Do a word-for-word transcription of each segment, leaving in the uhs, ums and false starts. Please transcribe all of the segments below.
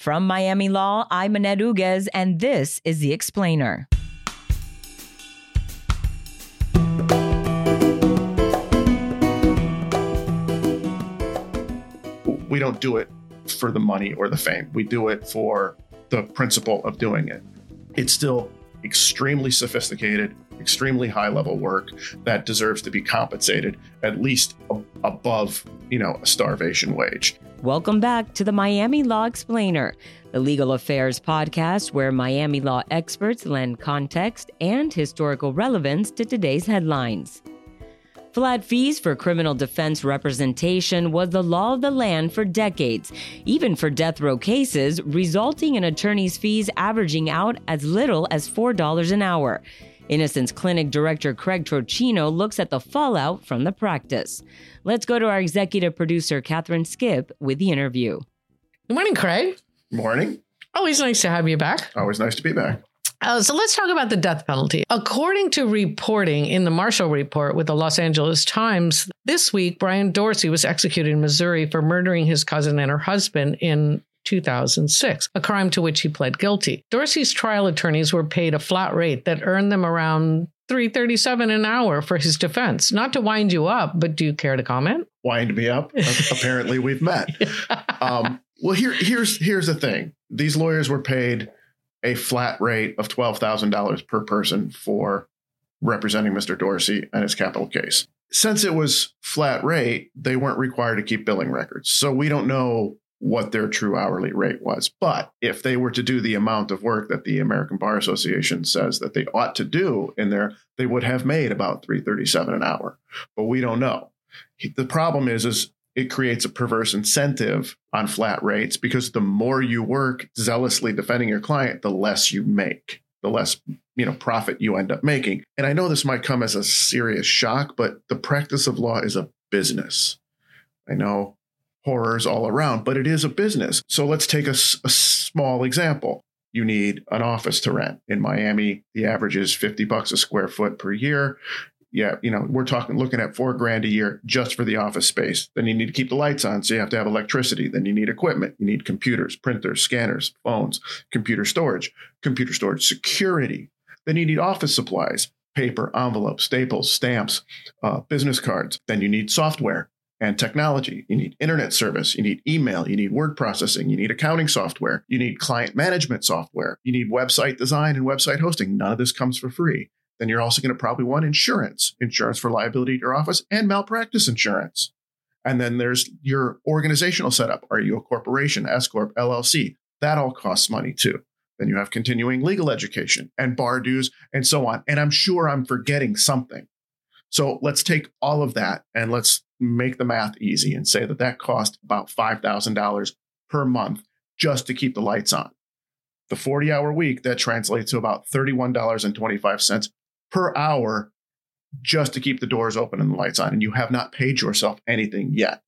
From Miami Law, I'm Annette Uguez, and this is The Explainer. We don't do it for the money or the fame. We do it for the principle of doing it. It's still extremely sophisticated, extremely high-level work that deserves to be compensated at least a- above, you know, a starvation wage. Welcome back to the Miami Law Explainer, the legal affairs podcast where Miami law experts lend context and historical relevance to today's headlines. Flat fees for criminal defense representation was the law of the land for decades, even for death row cases, resulting in attorneys' fees averaging out as little as four dollars an hour. Innocence Clinic Director Craig Trocino looks at the fallout from the practice. Let's go to our executive producer, Catherine Skip, with the interview. Good morning, Craig. Morning. Always nice to have you back. Always nice to be back. Uh, so let's talk about the death penalty. According to reporting in the Marshall Report with the Los Angeles Times, this week, Brian Dorsey was executed in Missouri for murdering his cousin and her husband in two thousand six, a crime to which he pled guilty. Dorsey's trial attorneys were paid a flat rate that earned them around three dollars and thirty-seven cents an hour for his defense. Not to wind you up, but do you care to comment? Wind me up? Apparently we've met. Um, well, here, here's here's the thing. These lawyers were paid a flat rate of twelve thousand dollars per person for representing Mister Dorsey and his capital case. Since it was flat rate, they weren't required to keep billing records. So we don't know what their true hourly rate was. But if they were to do the amount of work that the American Bar Association says that they ought to do in there, they would have made about three dollars and thirty-seven cents an hour. But we don't know. The problem is, is it creates a perverse incentive on flat rates because the more you work zealously defending your client, the less you make, the less, you know, profit you end up making. And I know this might come as a serious shock, but the practice of law is a business. I know horrors all around, but it is a business. So let's take a, a small example. You need an office to rent. In Miami, the average is fifty bucks a square foot per year. Yeah, you know, we're talking looking at four grand a year just for the office space. Then you need to keep the lights on, so you have to have electricity. Then you need equipment. You need computers, printers, scanners, phones, computer storage, computer storage security. Then you need office supplies, paper, envelopes, staples, stamps, uh, business cards. Then you need software and technology. You need internet service. You need email. You need word processing. You need accounting software. You need client management software. You need website design and website hosting. None of this comes for free. Then you're also going to probably want insurance, insurance for liability at your office and malpractice insurance. And then there's your organizational setup. Are you a corporation, S Corp, L L C? That all costs money too. Then you have continuing legal education and bar dues and so on. And I'm sure I'm forgetting something. So let's take all of that and let's make the math easy and say that that cost about five thousand dollars per month just to keep the lights on. The forty hour week, that translates to about thirty-one dollars and twenty-five cents per hour just to keep the doors open and the lights on. And you have not paid yourself anything yet.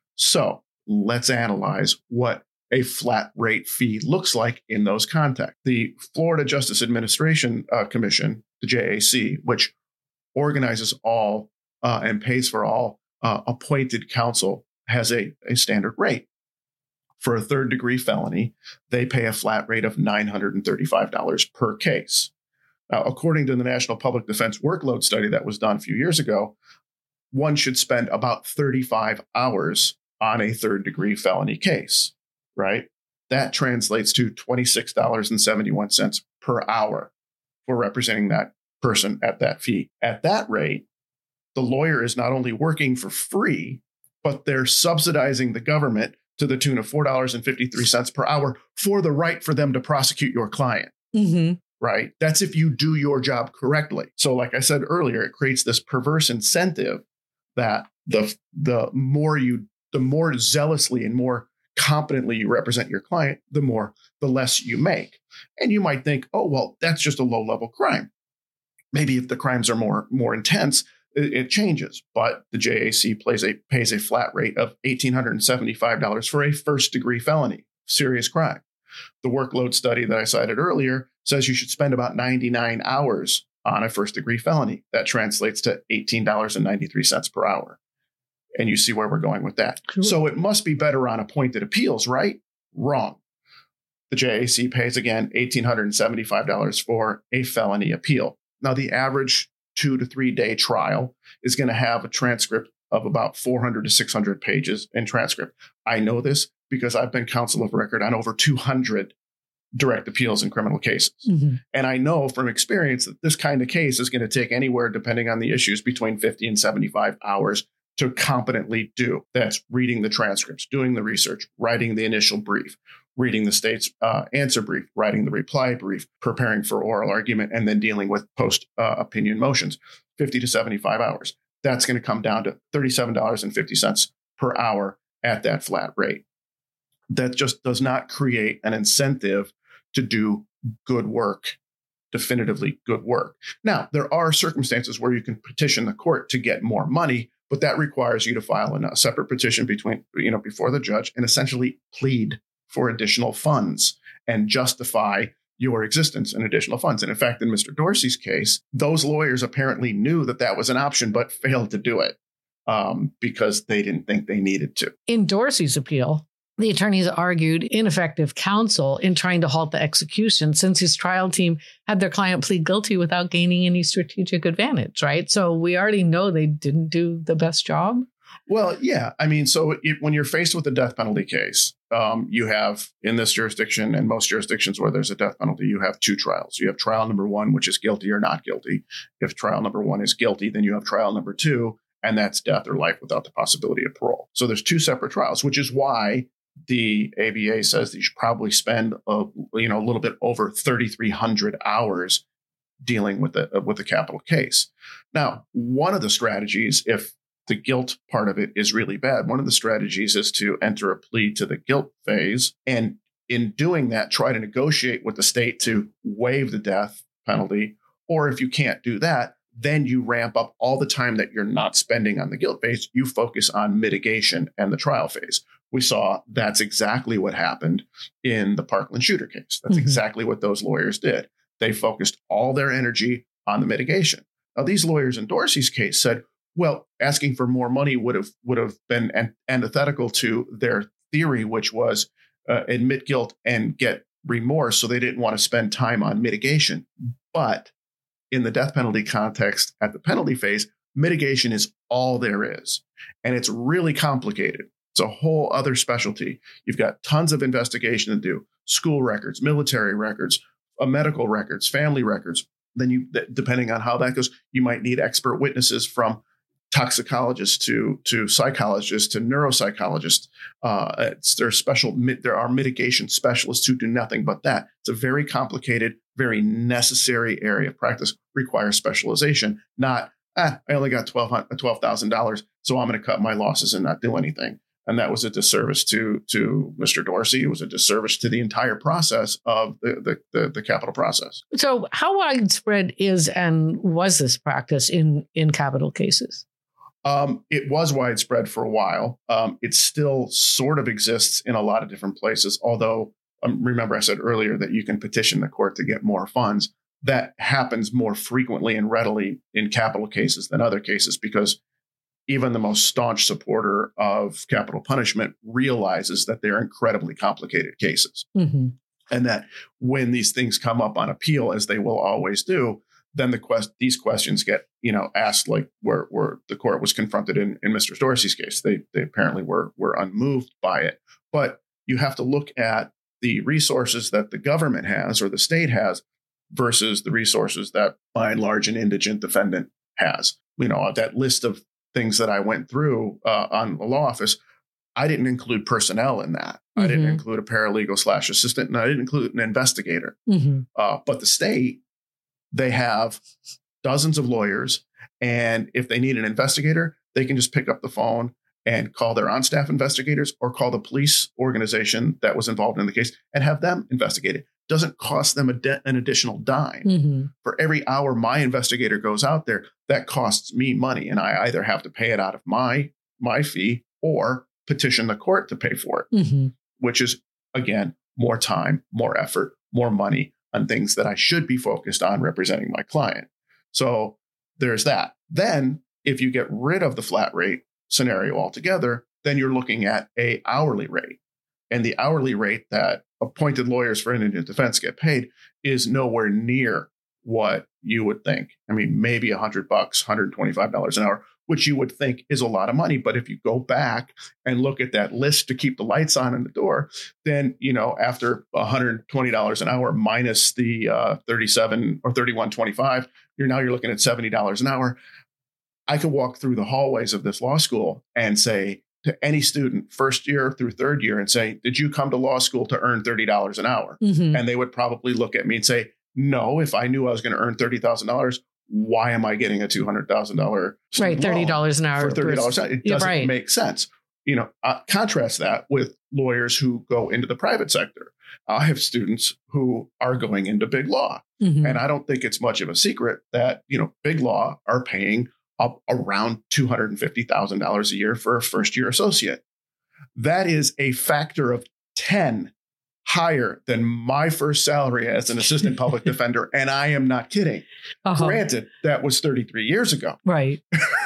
So let's analyze what a flat rate fee looks like in those contexts. The Florida Justice Administration uh, Commission, the J A C, which organizes all uh, and pays for all uh, appointed counsel, has a, a standard rate. For a third degree felony, they pay a flat rate of nine hundred thirty-five dollars per case. Now, according to the National Public Defense Workload Study that was done a few years ago, one should spend about thirty-five hours on a third degree felony case, right? That translates to twenty-six dollars and seventy-one cents per hour for representing that person at that fee. At that rate, the lawyer is not only working for free, but they're subsidizing the government to the tune of four dollars and fifty-three cents per hour for the right for them to prosecute your client. Mm-hmm. Right? That's if you do your job correctly. So like I said earlier, it creates this perverse incentive that the, the more you, the more zealously and more competently you represent your client, the more, the less you make. And you might think, oh, well, that's just a low level crime. Maybe if the crimes are more, more intense, it, it changes. But the J A C plays a, pays a flat rate of one thousand eight hundred seventy-five dollars for a first degree felony, serious crime. The workload study that I cited earlier says you should spend about ninety-nine hours on a first degree felony. That translates to eighteen dollars and ninety-three cents per hour. And you see where we're going with that. Cool. So it must be better on appointed appeals, right? Wrong. The J A C pays, again, one thousand eight hundred seventy-five dollars for a felony appeal. Now, the average two to three day trial is going to have a transcript of about four hundred to six hundred pages in transcript. I know this because I've been counsel of record on over two hundred direct appeals in criminal cases. Mm-hmm. And I know from experience that this kind of case is going to take anywhere, depending on the issues, between fifty and seventy-five hours to competently do. That's reading the transcripts, doing the research, writing the initial brief, reading the state's uh, answer brief, writing the reply brief, preparing for oral argument, and then dealing with post uh, opinion motions, fifty to seventy-five hours. That's going to come down to thirty-seven dollars and fifty cents per hour at that flat rate. That just does not create an incentive to do good work, definitively good work. Now, there are circumstances where you can petition the court to get more money, but that requires you to file a separate petition between, you know, before the judge and essentially plead for additional funds and justify your existence in additional funds. And in fact, in Mister Dorsey's case, those lawyers apparently knew that that was an option, but failed to do it um, because they didn't think they needed to. In Dorsey's appeal, the attorneys argued ineffective counsel in trying to halt the execution since his trial team had their client plead guilty without gaining any strategic advantage, right? So we already know they didn't do the best job. Well, yeah. I mean, so it, when you're faced with a death penalty case, um, you have in this jurisdiction and most jurisdictions where there's a death penalty, you have two trials. You have trial number one, which is guilty or not guilty. If trial number one is guilty, then you have trial number two, and that's death or life without the possibility of parole. So there's two separate trials, which is why the A B A says that you should probably spend a, you know, a little bit over thirty-three hundred hours dealing with the with the capital case. Now, one of the strategies, if the guilt part of it is really bad, one of the strategies is to enter a plea to the guilt phase, and in doing that, try to negotiate with the state to waive the death penalty. Or if you can't do that, then you ramp up all the time that you're not spending on the guilt phase. You focus on mitigation and the trial phase. We saw that's exactly what happened in the Parkland shooter case. That's mm-hmm. exactly what those lawyers did. They focused all their energy on the mitigation. Now, these lawyers in Dorsey's case said, well, asking for more money would have would have been an- antithetical to their theory, which was uh, admit guilt and get remorse. So they didn't want to spend time on mitigation. But in the death penalty context, at the penalty phase, mitigation is all there is. And it's really complicated. It's a whole other specialty. You've got tons of investigation to do, school records, military records, uh, medical records, family records. Then you, depending on how that goes, you might need expert witnesses from toxicologists to, to psychologists to neuropsychologists. Uh, it's, there are special, there are mitigation specialists who do nothing but that. It's a very complicated, very necessary area of practice, requires specialization, not, ah, I only got twelve thousand dollars, so I'm going to cut my losses and not do anything. And that was a disservice to to Mister Dorsey. It was a disservice to the entire process of the, the, the, the capital process. So how widespread is and was this practice in, in capital cases? Um, it was widespread for a while. Um, it still sort of exists in a lot of different places, although um, remember I said earlier that you can petition the court to get more funds. That happens more frequently and readily in capital cases than other cases because even the most staunch supporter of capital punishment realizes that they're incredibly complicated cases. Mm-hmm. And that when these things come up on appeal, as they will always do, then the quest these questions get, you know, asked like where, where the court was confronted in, in Mister Dorsey's case. They they apparently were were unmoved by it. But you have to look at the resources that the government has or the state has versus the resources that by and large an indigent defendant has. You know, that list of things that I went through uh, on the law office, I didn't include personnel in that. Mm-hmm. I didn't include a paralegal slash assistant, and I didn't include an investigator. Mm-hmm. Uh, but the state, they have dozens of lawyers, and if they need an investigator, they can just pick up the phone and call their on-staff investigators or call the police organization that was involved in the case and have them investigate it. Doesn't cost them a de- an additional dime. Mm-hmm. For every hour my investigator goes out there, that costs me money. And I either have to pay it out of my, my fee or petition the court to pay for it, mm-hmm. which is, again, more time, more effort, more money on things that I should be focused on representing my client. So there's that. Then if you get rid of the flat rate scenario altogether, then you're looking at a hourly rate. And the hourly rate that appointed lawyers for indigent defense get paid is nowhere near what you would think. I mean, maybe a hundred bucks, one hundred twenty-five dollars an hour, which you would think is a lot of money. But if you go back and look at that list to keep the lights on in the door, then, you know, after one hundred twenty dollars an hour minus the uh, thirty-seven or thirty-one twenty-five, you're now you're looking at seventy dollars an hour. I could walk through the hallways of this law school and say to any student, first year through third year, and say, did you come to law school to earn thirty dollars an hour? Mm-hmm. And they would probably look at me and say, no, if I knew I was going to earn thirty thousand dollars, why am I getting a two hundred thousand dollars right, thirty dollars an hour for thirty dollars an hour? It doesn't yeah, right. make sense. You know, uh, contrast that with lawyers who go into the private sector. I have students who are going into big law. Mm-hmm. And I don't think it's much of a secret that, you know, big law are paying up around two hundred fifty thousand dollars a year for a first year associate. That is a factor of ten higher than my first salary as an assistant public defender. And I am not kidding. Uh-huh. Granted, that was thirty-three years ago. Right.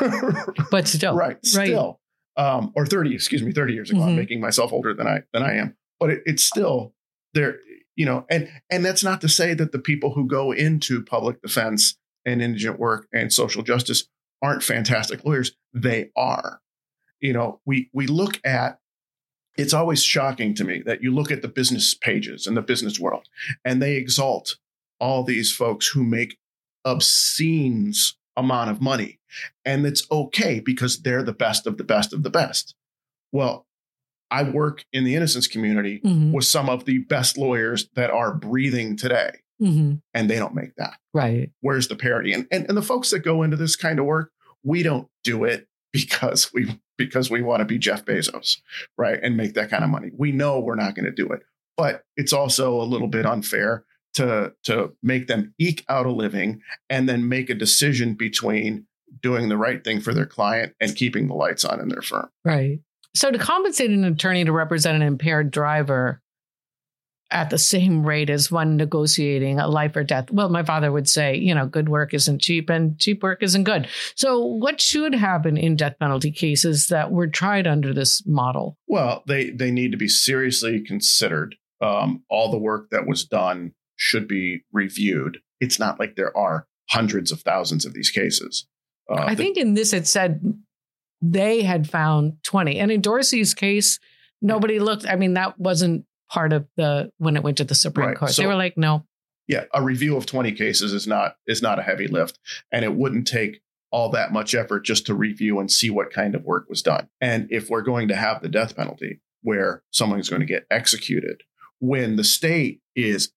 But still. Right. Still. Right. Um, or thirty, excuse me, thirty years ago. Mm-hmm. I'm making myself older than I than I am. But it, it's still there, you know, and and that's not to say that the people who go into public defense and indigent work and social justice aren't fantastic lawyers. They are. You know, we we look at, it's always shocking to me that you look at the business pages in the business world and they exalt all these folks who make obscene amount of money. And it's okay because they're the best of the best of the best. Well, I work in the innocence community mm-hmm. with some of the best lawyers that are breathing today. Mm-hmm. And they don't make that. Right. Where's the parity? And, and and the folks that go into this kind of work, we don't do it because we because we want to be Jeff Bezos, right? And make that kind of money. We know we're not going to do it. But it's also a little bit unfair to to make them eke out a living and then make a decision between doing the right thing for their client and keeping the lights on in their firm. Right. So to compensate an attorney to represent an impaired driver at the same rate as one negotiating a life or death. Well, my father would say, you know, good work isn't cheap and cheap work isn't good. So what should happen in death penalty cases that were tried under this model? Well, they, they need to be seriously considered. Um, all the work that was done should be reviewed. It's not like there are hundreds of thousands of these cases. Uh, I the, think in this, it said they had found twenty. And in Dorsey's case, nobody looked. I mean, that wasn't part of the when it went to the Supreme right. Court. So, they were like, no. Yeah, a review of twenty cases is not is not a heavy lift. And it wouldn't take all that much effort just to review and see what kind of work was done. And if we're going to have the death penalty where someone's going to get executed, when the state is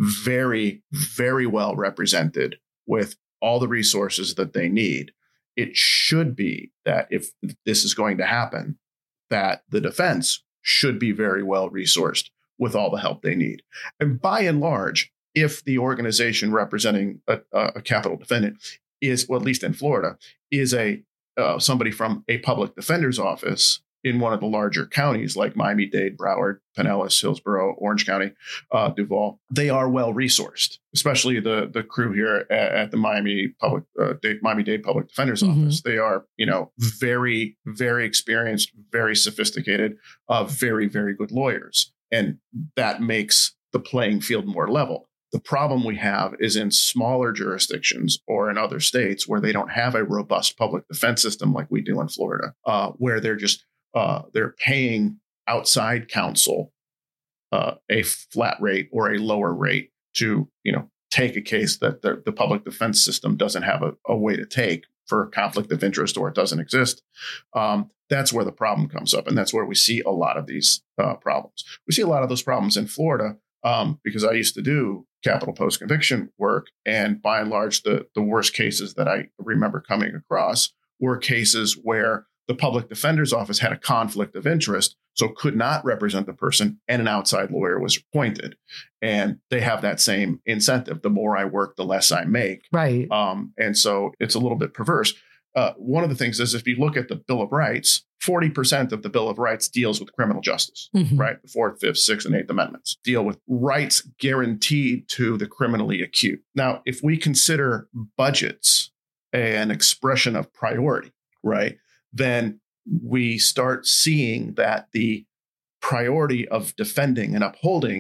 very, very well represented with all the resources that they need, it should be that if this is going to happen, that the defense should be very well resourced with all the help they need. And by and large, if the organization representing a, a capital defendant is, well, at least in Florida, is a uh, somebody from a public defender's office in one of the larger counties like Miami-Dade, Broward, Pinellas, Hillsborough, Orange County, uh, Duval, they are well resourced, especially the the crew here at, at the Miami Public uh, Dade, Miami-Dade Public Defender's mm-hmm. Office. They are, you know, very, very experienced, very sophisticated, uh, very, very good lawyers. And that makes the playing field more level. The problem we have is in smaller jurisdictions or in other states where they don't have a robust public defense system like we do in Florida, uh, where they're just Uh, they're paying outside counsel uh, a flat rate or a lower rate to, you know, take a case that the, the public defense system doesn't have a, a way to take for conflict of interest or it doesn't exist. Um, that's where the problem comes up. And that's where we see a lot of these uh, problems. We see a lot of those problems in Florida um, because I used to do capital post-conviction work. And by and large, the, the worst cases that I remember coming across were cases where the public defender's office had a conflict of interest, so could not represent the person, and an outside lawyer was appointed. And they have that same incentive. The more I work, the less I make. Right. Um, and so it's a little bit perverse. Uh, one of the things is if you look at the Bill of Rights, forty percent of the Bill of Rights deals with criminal justice, mm-hmm. right? The Fourth, Fifth, Sixth, and Eighth Amendments deal with rights guaranteed to the criminally acute. Now, if we consider budgets an expression of priority, right, then we start seeing that the priority of defending and upholding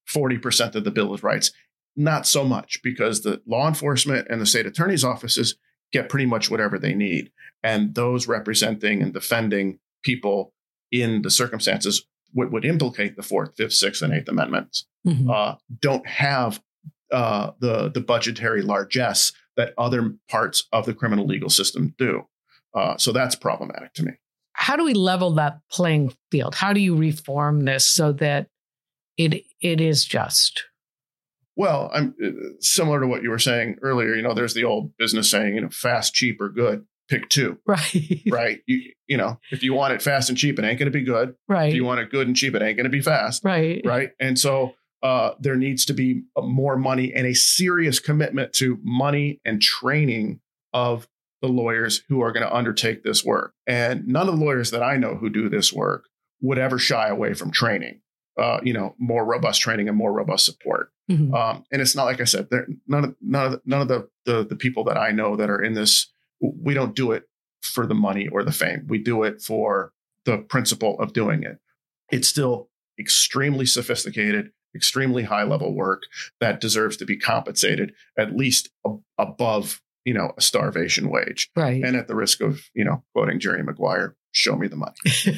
forty percent of the Bill of Rights. Not so much, because the law enforcement and the state attorney's offices get pretty much whatever they need. And those representing and defending people in the circumstances what would implicate the Fourth, Fifth, Sixth, and Eighth Amendments mm-hmm. uh, don't have uh, the, the budgetary largesse that other parts of the criminal legal system do. Uh, so that's problematic to me. How do we level that playing field? How do you reform this so that it it is just? Well, I'm uh, similar to what you were saying earlier. You know, there's the old business saying, you know, fast, cheap, or good. Pick two. Right. Right. You, you know, if you want it fast and cheap, it ain't going to be good. Right. If you want it good and cheap, it ain't going to be fast. Right. Right. And so uh, there needs to be more money and a serious commitment to money and training of the lawyers who are going to undertake this work. And none of the lawyers that I know who do this work would ever shy away from training, uh, you know, more robust training and more robust support. Mm-hmm. Um, and it's not, like I said, none of none of the, none of the, the the people that I know that are in this. We don't do it for the money or the fame. We do it for the principle of doing it. It's still extremely sophisticated, extremely high level work that deserves to be compensated at least ab- above, you know, a starvation wage. Right. And at the risk of, you know, quoting Jerry Maguire, show me the money.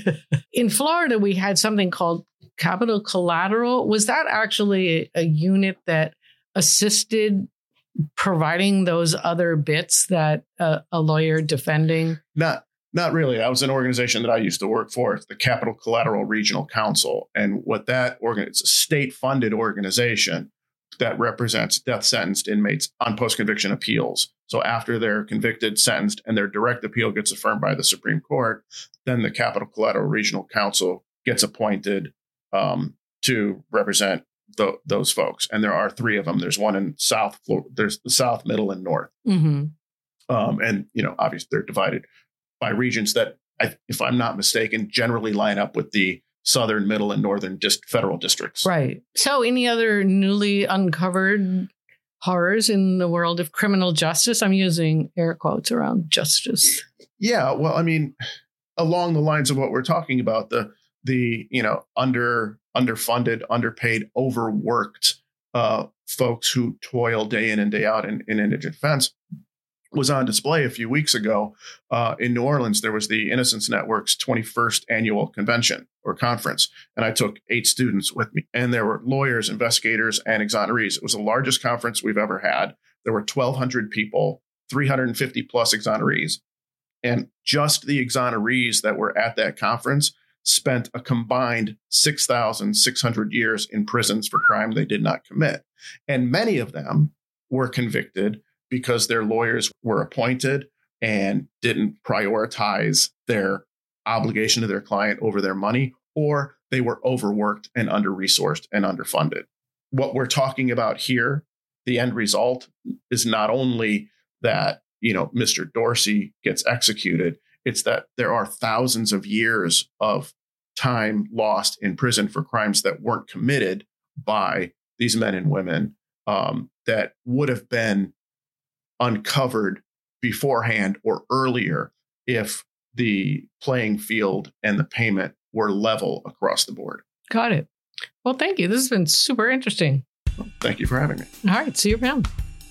In Florida, we had something called Capital Collateral. Was that actually a, a unit that assisted providing those other bits that uh, a lawyer defending? Not, not really. That was an organization that I used to work for. It's the Capital Collateral Regional Council. And what that organ, it's a state funded organization that represents death sentenced inmates on post-conviction appeals. So after they're convicted, sentenced, and their direct appeal gets affirmed by the Supreme Court, then the Capital Collateral Regional Council gets appointed um, to represent The, those folks. And there are three of them. There's one in South Florida. There's the South, Middle, and North. Mm-hmm. Um, and, you know, obviously they're divided by regions that, I, if I'm not mistaken, generally line up with the Southern, Middle, and Northern dist- federal districts. Right. So any other newly uncovered horrors in the world of criminal justice? I'm using air quotes around justice. Yeah. Well, I mean, along the lines of what we're talking about, the, the, you know, under underfunded, underpaid, overworked uh, folks who toil day in and day out in, in indigent defense was on display a few weeks ago. Uh, in New Orleans, there was the Innocence Network's twenty-first annual convention or conference, and I took eight students with me. And there were lawyers, investigators, and exonerees. It was the largest conference we've ever had. There were twelve hundred people, three hundred fifty plus exonerees. And just the exonerees that were at that conference spent a combined six thousand six hundred years in prisons for crime they did not commit. And many of them were convicted because their lawyers were appointed and didn't prioritize their obligation to their client over their money, or they were overworked and under-resourced and underfunded. What we're talking about here, the end result, is not only that, you know, Mister Dorsey gets executed, it's that there are thousands of years of time lost in prison for crimes that weren't committed by these men and women um, that would have been uncovered beforehand or earlier if the playing field and the payment were level across the board. Got it. Well, thank you. This has been super interesting. Well, thank you for having me. All right. See you around.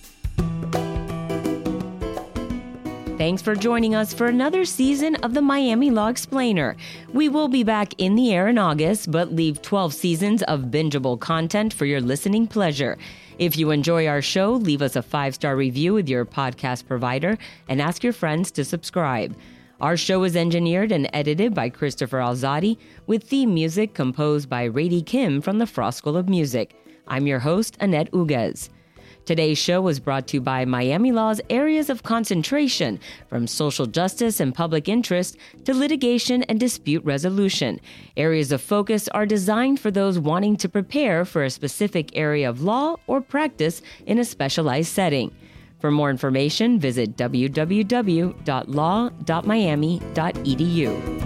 Thanks for joining us for another season of the Miami Law Explainer. We will be back in the air in August, but leave twelve seasons of bingeable content for your listening pleasure. If you enjoy our show, leave us a five-star review with your podcast provider and ask your friends to subscribe. Our show is engineered and edited by Christopher Alzadi, with theme music composed by Rady Kim from the Frost School of Music. I'm your host, Annette Uguez. Today's show was brought to you by Miami Law's areas of concentration, from social justice and public interest to litigation and dispute resolution. Areas of focus are designed for those wanting to prepare for a specific area of law or practice in a specialized setting. For more information, visit w w w dot law dot miami dot e d u.